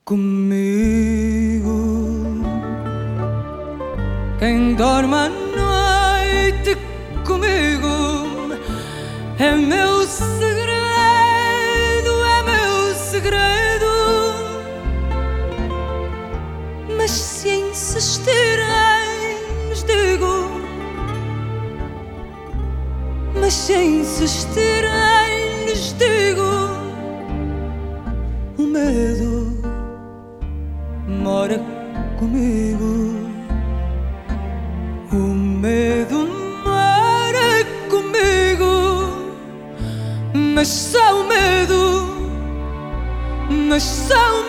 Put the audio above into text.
comigo. Quem dorme à noite comigo é meu segredo, é meu segredo. Mas se insistirem, lhes digo, mas se insistirem, lhes digo, o medo mora comigo. O medo mora comigo. Mas só o medo, mas só o